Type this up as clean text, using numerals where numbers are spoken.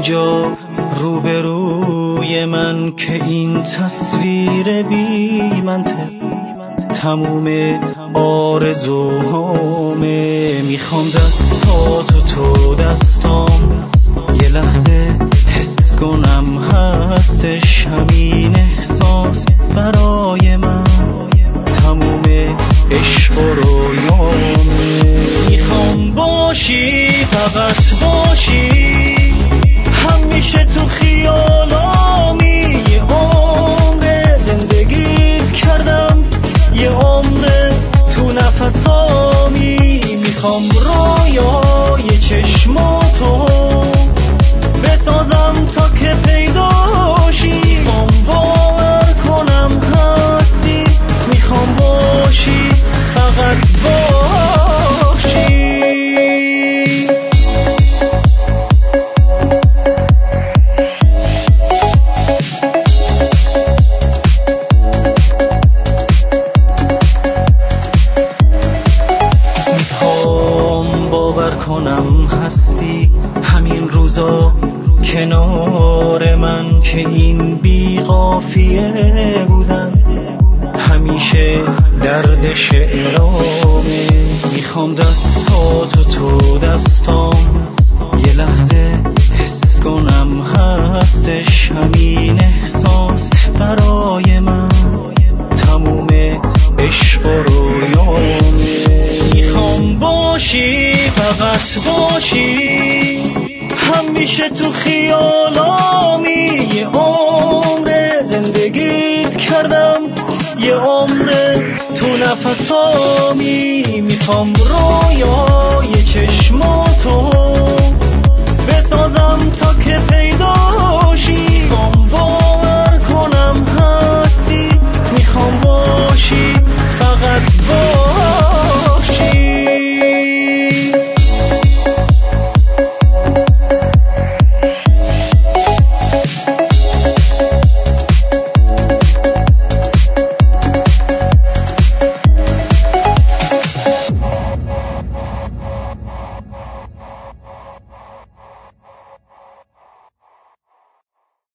همینجا روبروی من که این تصویر بی منطق تموم آرزوهامه. میخوام دستاتو تو دستام، یه لحظه حس کنم هستش همین احساس برای من تموم عشق و رویامه. میخوام باشی، فقط باشی، همیشه تو خیالامی. یه عمر زندگیت کردم، یه عمر تو نفسامی. میخوام رویای چشماتو بسازم تا که پیداشی. میخوام باور کنم هستی، میخوام باشی، فقط باشی. کنم هستی همین روزا کنار من که این بی قافیه بودن همیشه درد شعرامه. میخوام دستاتو تو دستام، یه لحظه حس کنم هستش همین احساس برای من تموم عشق و رویامه. میخوام باشی، فقط باشی، همیشه تو خیالامی. یه عمر زندگیت کردم، یه عمر تو نفسامی. میخوام